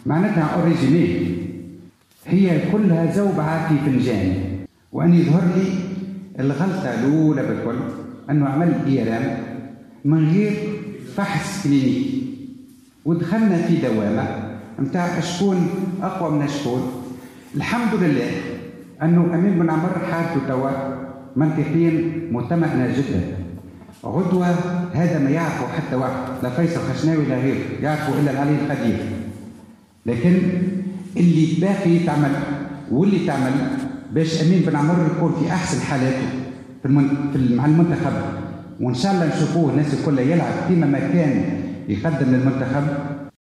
معناتها اوريجينيه، هي كلها زوبعه في فنجان. وأن يظهر لي الغلطة الأولى بالكل أنه عمل إيرام من غير فحص كلينيكي، ودخلنا في دوامة متاع شكون أقوى من شكون. الحمد لله أنه أمين بن عمر حالته توا منطقيا مطمئنة جدا. غدوة هذا ما يعرفه حتى واحد، لا فيصل خشناوي لا غيره يعرفه إلا العلي القدير. لكن اللي باقي يتعمل واللي تعمل باش أمين بن عمر يكون في أحسن حالاته مع المنتخب، وإن شاء الله نشوفوه الناس كلها يلعب كما ما كان يقدم للمنتخب.